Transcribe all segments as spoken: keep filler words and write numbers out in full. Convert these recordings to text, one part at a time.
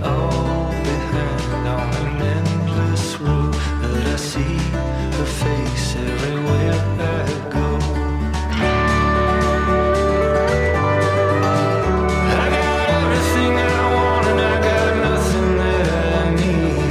all behind on an endless road, but I see her face everywhere I go. I got everything I want and I got nothing that I need.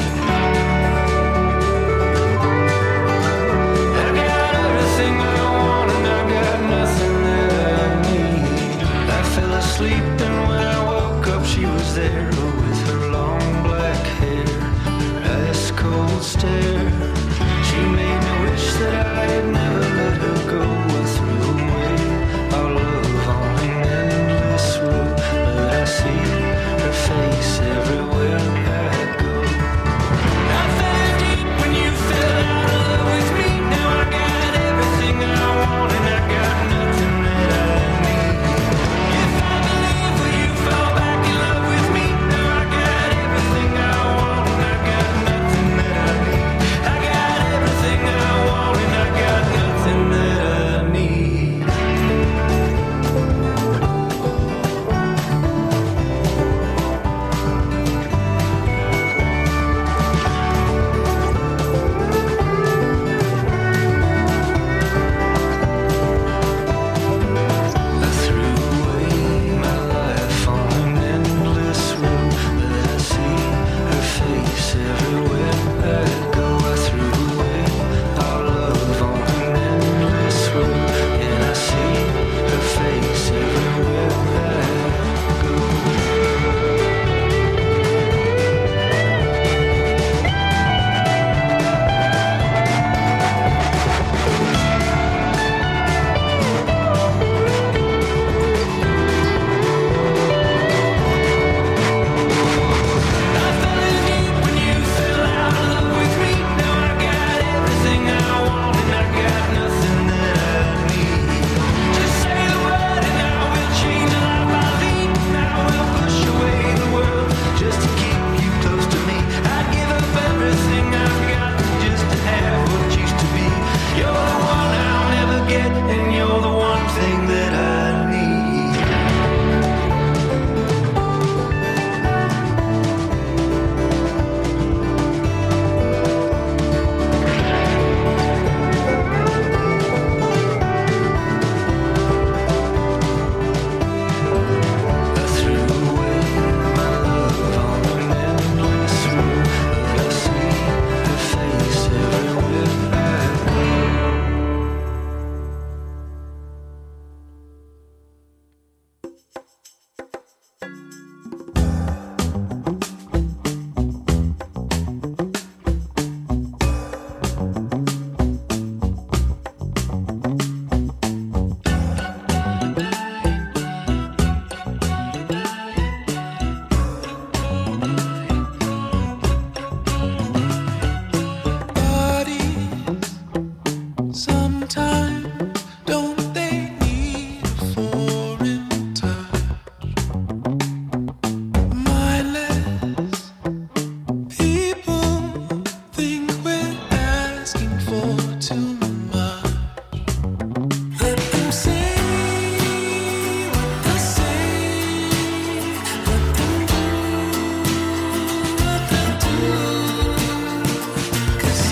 I got everything I want and I got nothing that I need. I fell asleep and when I woke up she was there with her long black hair, her ice cold stare. She made me wish that I had never let her go. I threw away our love on an endless road, but I see her face everywhere I go. I fell deep when you fell out of love with me. Now I got everything I want and I got nothing that I need. If I believe when you fell back in love with me. Now I got everything I want and I got nothing that I need. I got everything I want and I got nothing that I need. I threw away my life on an endless road, but I see her face everywhere I go. I threw away our love on an endless road, and I see her face everywhere I go. I fell in deep when you fell out of love with me. Now I got everything I want and I got nothing that I need. Just say the word and I will change the life I lead. And I will push away the world just to keep you close to me. I'd give up everything I've got just to have what used to be. You're the one I'll never get and you're the one thing that I need. I threw away my love on an endless road, but I see her face everywhere I go. Sometimes don't they need a foreign touch? Mindless people think we're asking for too much. Let them say what they say. Let them do what they do. 'Cause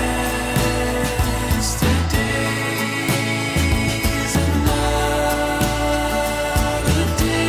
yesterday's another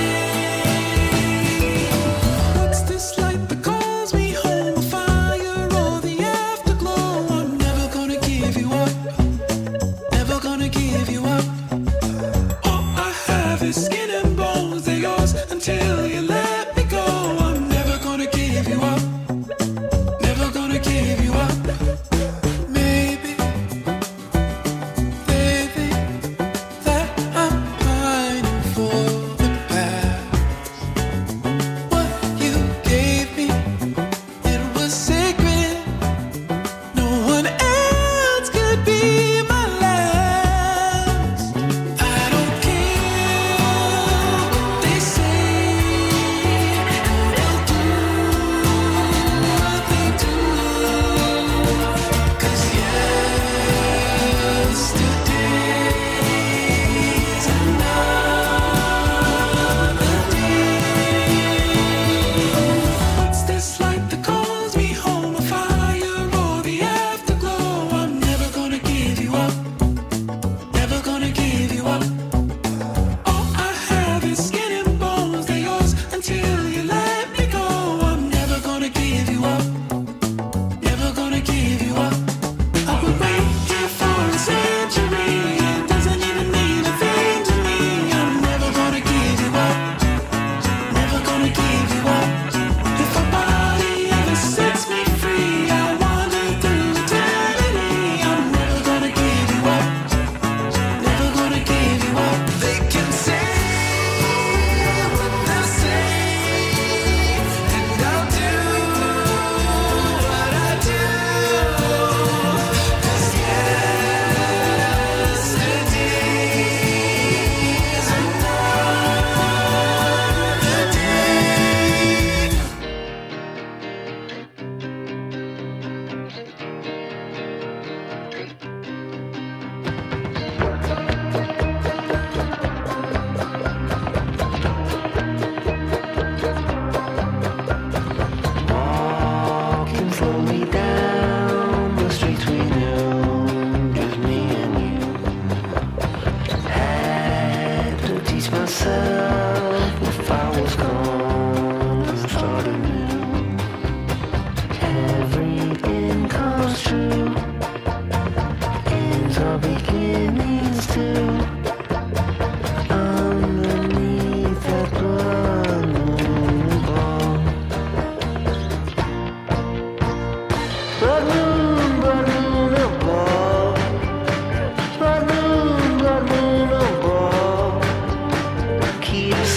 day. What's this light that calls me home? The fire or the afterglow? I'm never gonna give you up. Never gonna give you up. All I have is skin and bones. They're yours until you let me go. I'm never gonna give you up. Never gonna give you up. Maybe they think that I'm pining for the past. What you gave me, it was sacred. No one else could be my last. I don't care what they say.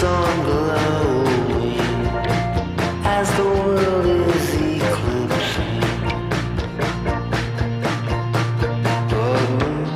on glowing as the world is eclipsing. Blood moon.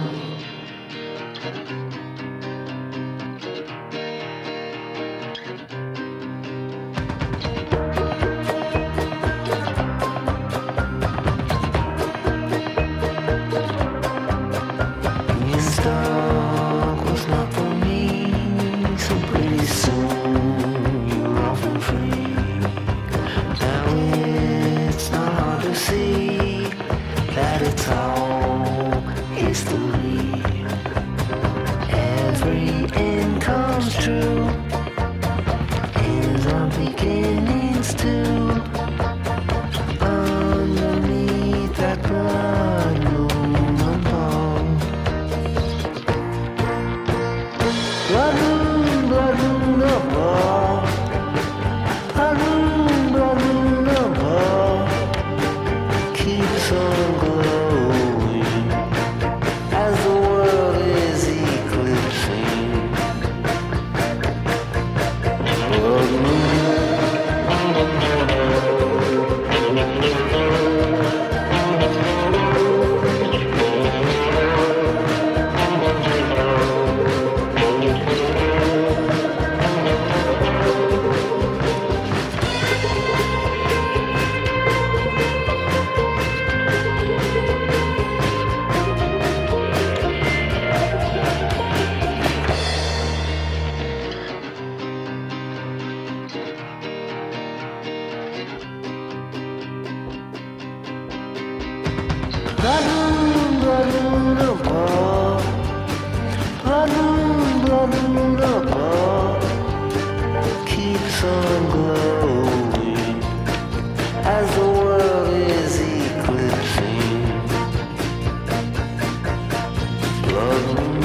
Being stuck was not for me, so pretty soon you're off and free. Now it's not hard to see that it's all history. Every end comes true, ends are beginnings too. Underneath that blood moon above. Blood moon, blood moon above. Blood moon, blood moon above. Keeps on glowing as the world is eclipsing. Blood moon. Blood moon, blood moon above. Blood moon, blood moon above. Keeps on glowing as the world is eclipsing. Blood moon.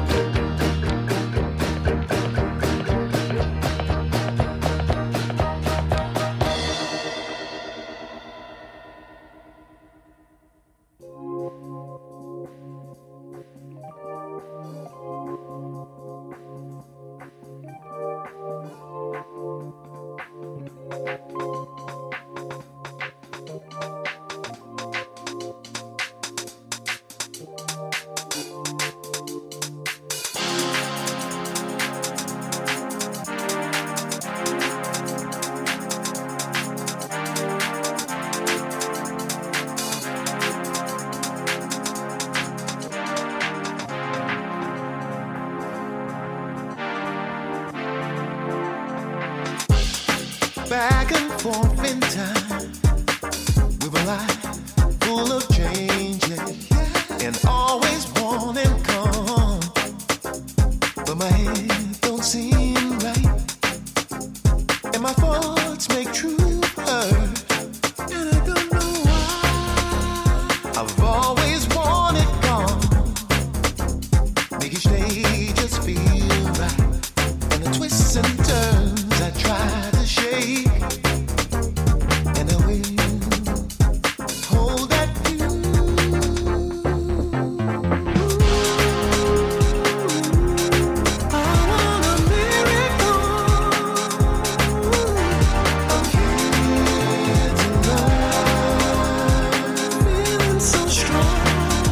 Back and forth in time, we were life full of change, yeah, and always wanting calm. But my head don't seem right, and my thoughts make true hurt, and I don't know why. I've always wanted calm, make each day just feel right, and the twists and turns I try to shake. And I will hold that view. I want a miracle. I'm here tonight, feeling so strong,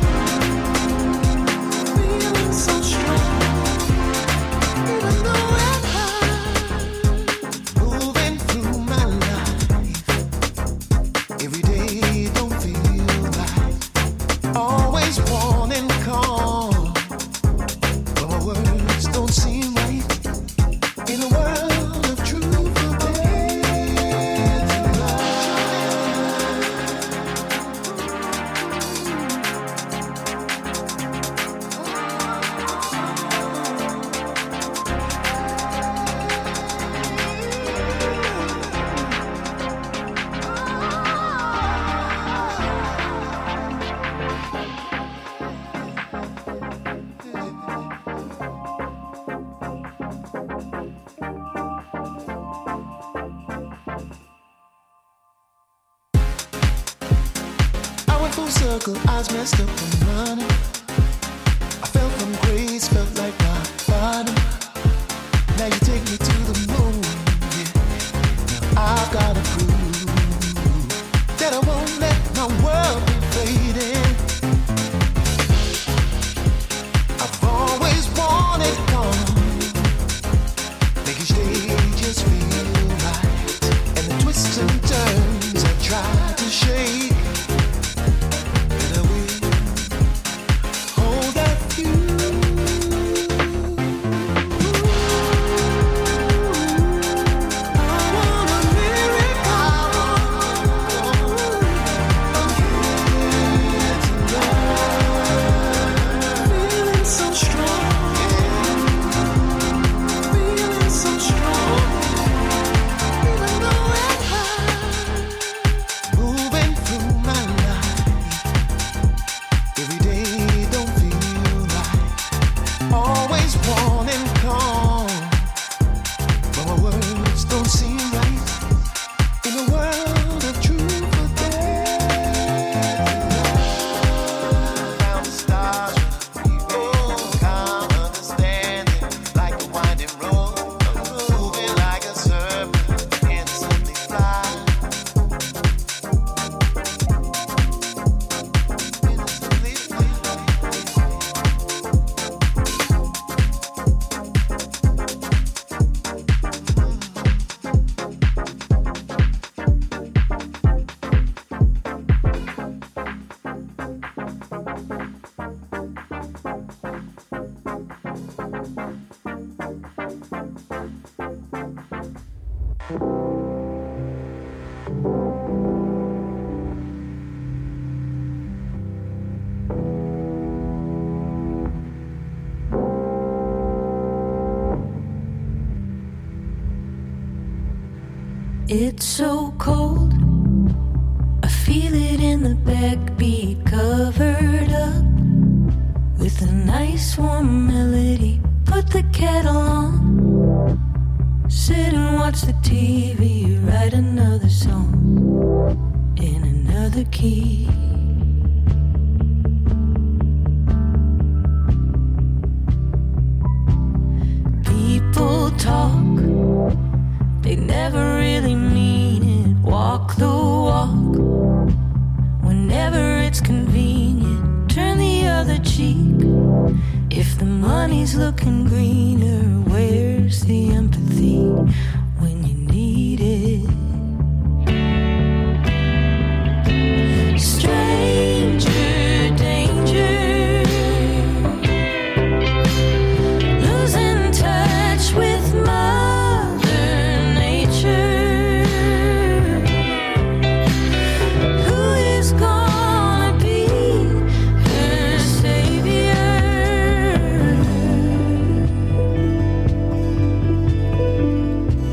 feeling so strong. Even though I'm high, moving through my life, every day don't feel right. Always wanting calm, but my words don't seem right. In a world of truth, I'm here I went full circle, eyes messed up and running. I fell from grace, felt like rock bottom. Now you take me to the fading. I've always wanted gone. Make each day just feel right. And the twists and turns I try to shake. It's so cold, I feel it in the backbeat, covered up with a nice warm melody. Put the kettle on, sit and watch the T V, write another song in another key. People talk, they never really mean it. Walk the walk whenever it's convenient. Turn the other cheek if the money's looking greener. Where's the empathy when you need it? Stranger danger, losing touch with Mother Nature. Who is gonna be her savior?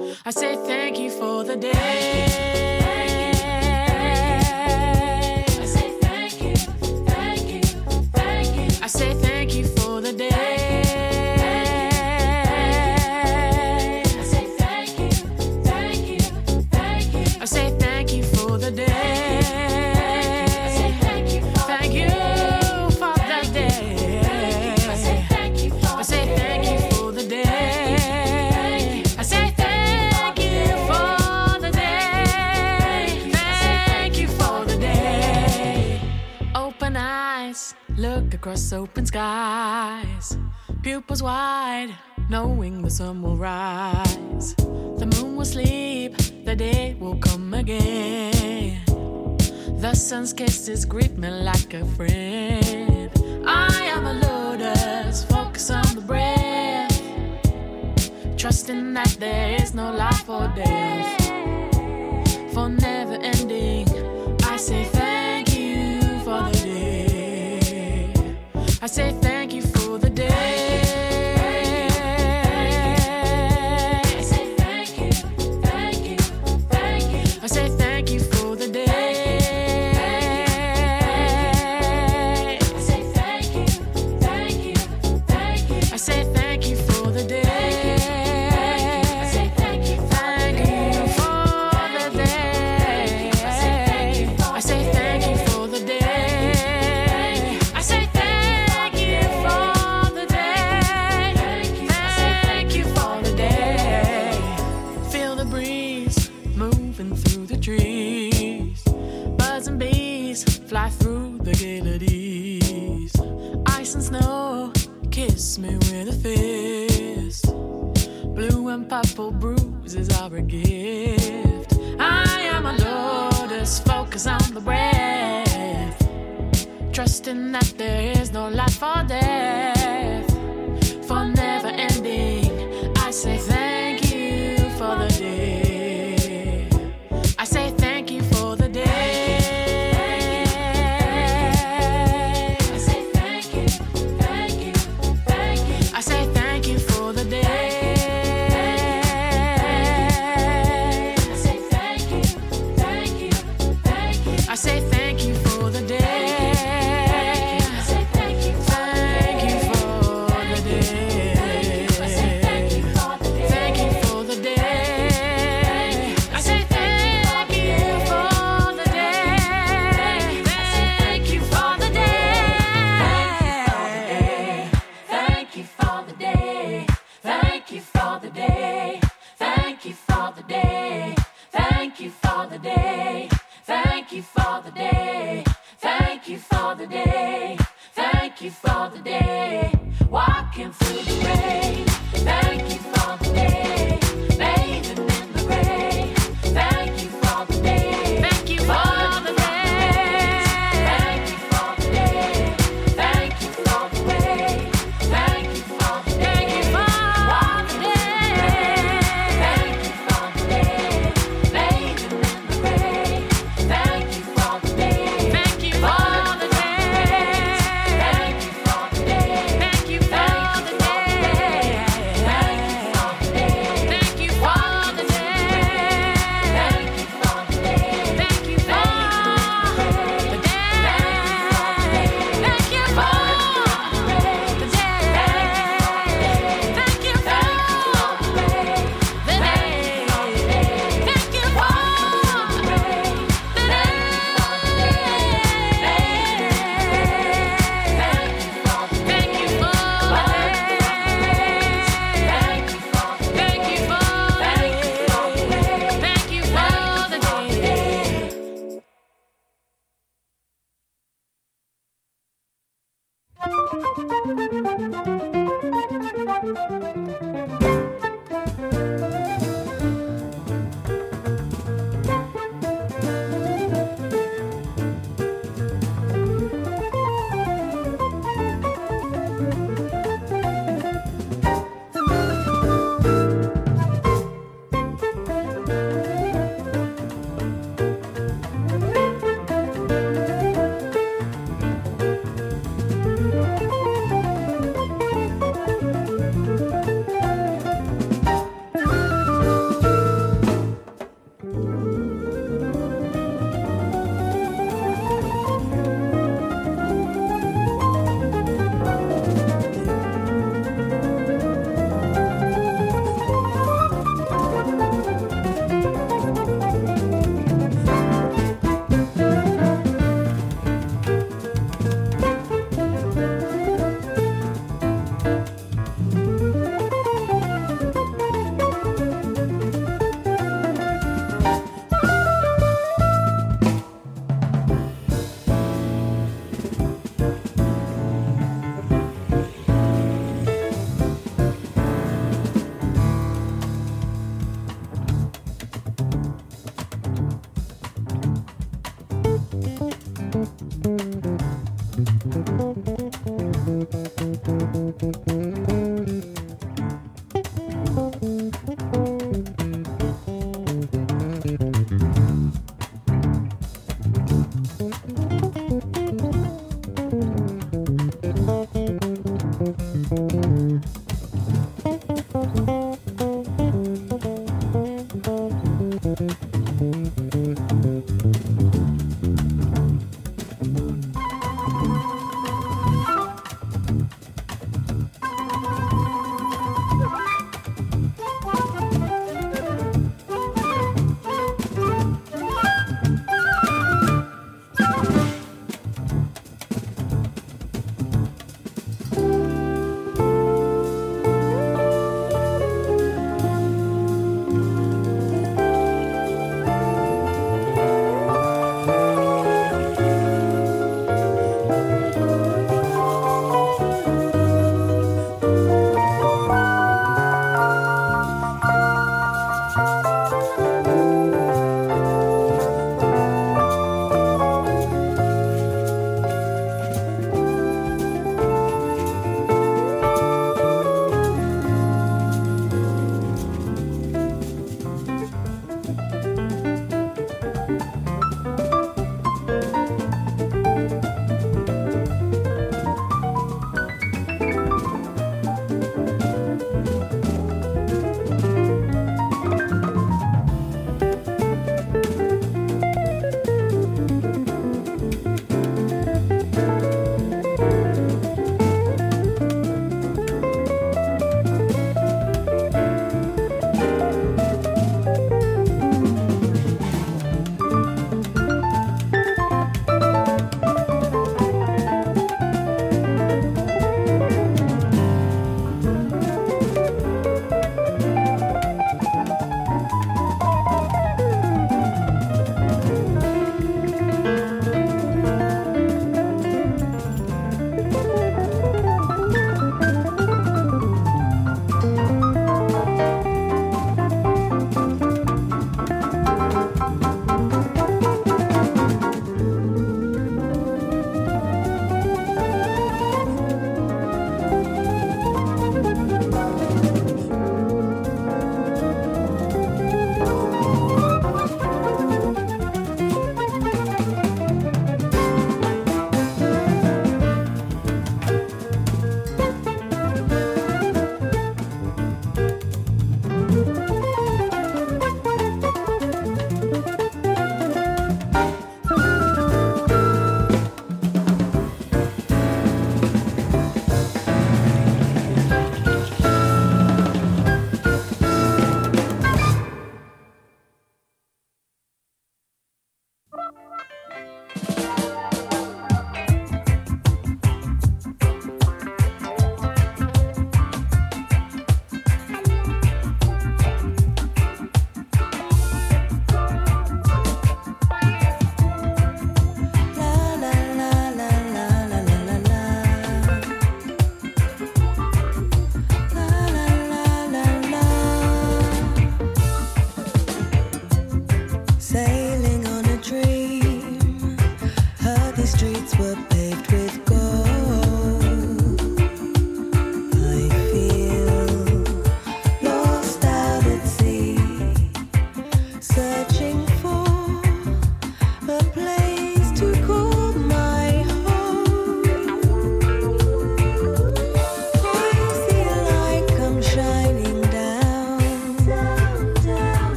I say thank you for the day. I say thank you, thank you, thank you. I say thank you for the day. I say thank you, thank you, thank you. I say thank you for the day. I say thank you, thank you for the day. I say thank you, I say thank you for the day. I say thank you for the day. Thank you for the day. Open eyes, look across open skies. Pupils wide, knowing the sun will rise. The moon will sleep, the day will come again. The sun's kisses greet me like a friend. I am a lotus, focus on the breath, trusting that there is no life or death. For never ending, I say thank you for the day. I say thank you for the day. I say thank you, thank you, thank you. I say thank you for the day. I say thank you, thank you, thank you. I say thank you for the day. I say thank you, thank you for the day. I say thank you, I say thank you for the day. I say thank you for the day. Thank you for the day. Feel the breeze moving through the trees. Birds and bees fly through the galeries. Ice and snow kiss me with a fist. Blue and purple bruises are a gift. I am a lotus, focus on the breath, trusting that there is no life or death. For never ending, I say thank you for the day. I say thank you for the day. I say thank you, thank you, thank you. I say thank you for the day. I say thank you, thank you, thank you. I say thank you for the day. I say thank you, thank you for the day. I say thank you for the day.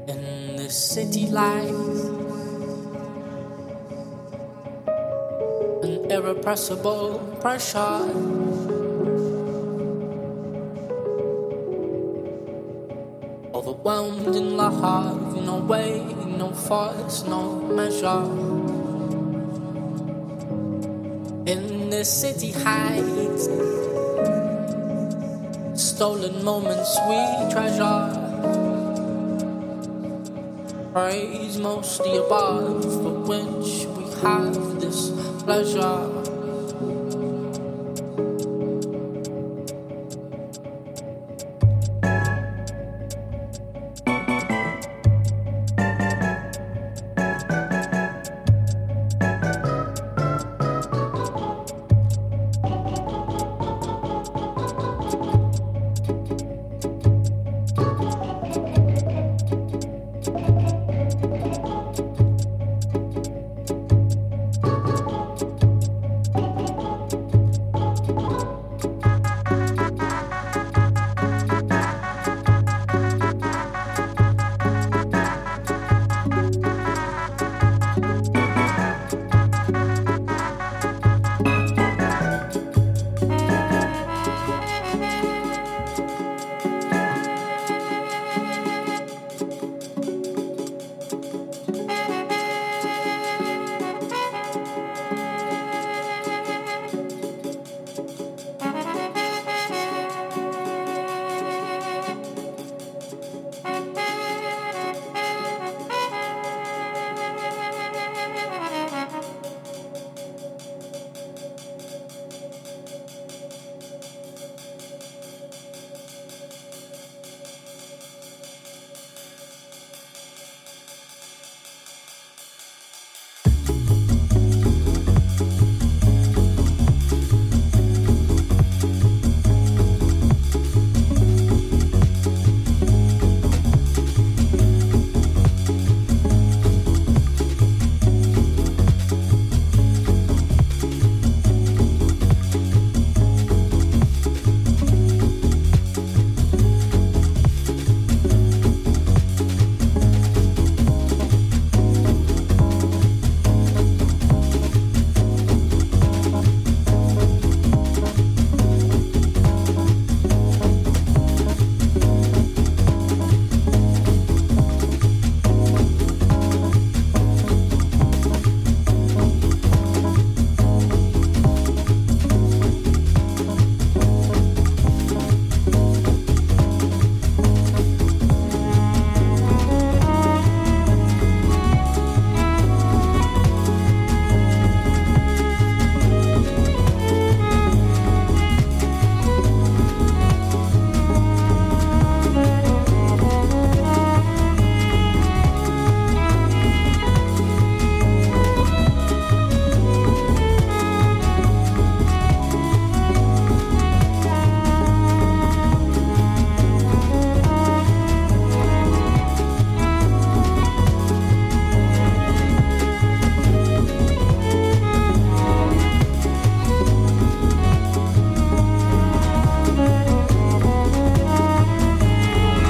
in the city lights, an irrepressible pressure. Overwhelmed in love, no way, no force, no measure. In the city heights, stolen moments we treasure. Praise mostly above, for which we have this pleasure.